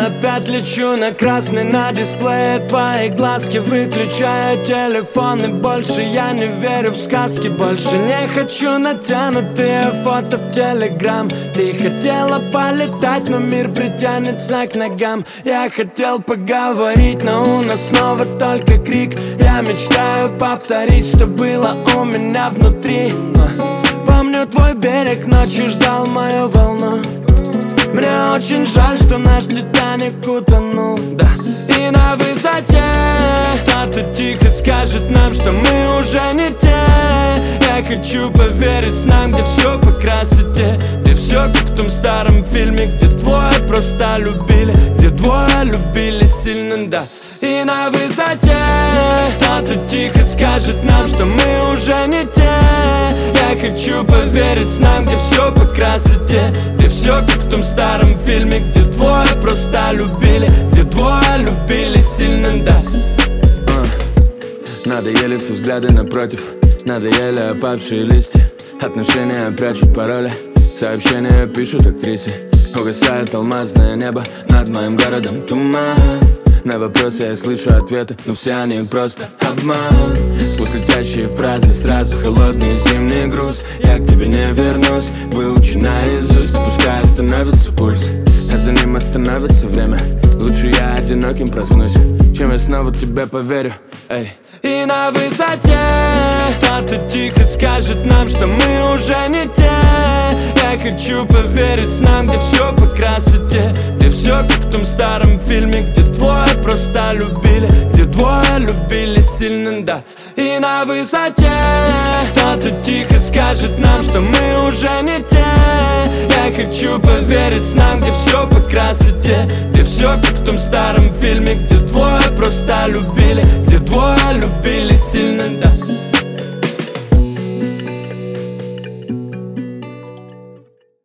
опять лечу на красный на дисплее твои глазки. Выключаю телефон, и больше я не верю в сказки. Больше не хочу натянутые фото в телеграм. Ты хотела полетать, но мир притянется к ногам. Я хотел поговорить, но у нас снова только крик. Я мечтаю повторить, что было у меня внутри. Помню твой берег, ночью ждал мою волну. Мне очень жаль, что наш Титаник утонул, да. И на высоте кто-то тихо скажет нам, что мы уже не те. Я хочу поверить снам, где все по красоте, где все как в том старом фильме, где двое просто любили, где двое любили сильно, да. И на высоте кто-то тихо скажет нам, что мы уже не те. Я хочу поверить снам, где все по красоте, где все как в том старом фильме, где двое просто любили, где двое любили сильно, да. Надоели все взгляды напротив, надоели опавшие листья. Отношения прячут пароли, сообщения пишут актрисы. Угасает алмазное небо, над моим городом туман. На вопросы я слышу ответы, но все они просто обман. Сквозь летящие фразы сразу холодный зимний груз. Я к тебе не вернусь, выучи наизусть. Пускай остановится пульс, а за ним остановится время. Лучше я одиноким проснусь, чем я снова тебе поверю, эй. И на высоте кто-то тихо скажет нам, что мы уже не те. Я хочу поверить снам, где все по красоте, где все как в том старом фильме, где двое просто любили, где двое любили сильно, да. И на высоте кто-то тихо скажет нам, что мы уже не те. Я хочу поверить снам, где все по красоте, где все как в том старом фильме, где двое просто любили, где двое любили